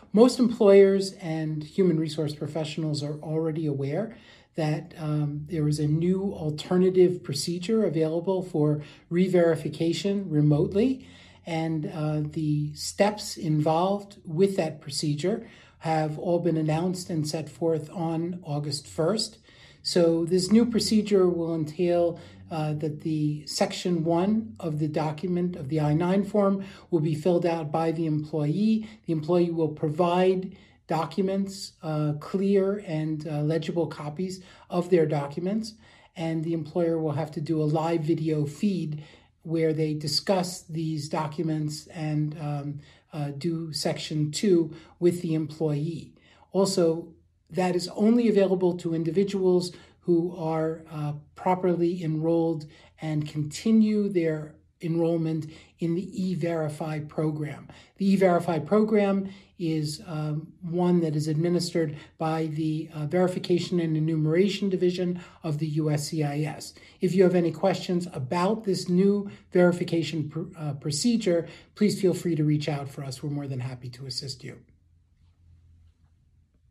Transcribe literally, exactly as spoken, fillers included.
Most employers and human resource professionals are already aware that um, there is a new alternative procedure available for re-verification remotely, and uh, the steps involved with that procedure have all been announced and set forth on August first. So this new procedure will entail uh, that the section one of the document of the I nine form will be filled out by the employee. The employee will provide documents, uh, clear and uh, legible copies of their documents, and the employer will have to do a live video feed where they discuss these documents and um, uh, do section two with the employee. Also, that is only available to individuals who are uh, properly enrolled and continue their enrollment in the E-Verify program. The E-Verify program is um, one that is administered by the uh, Verification and Enumeration Division of the U S C I S. If you have any questions about this new verification pr- uh, procedure, please feel free to reach out for us. We're more than happy to assist you.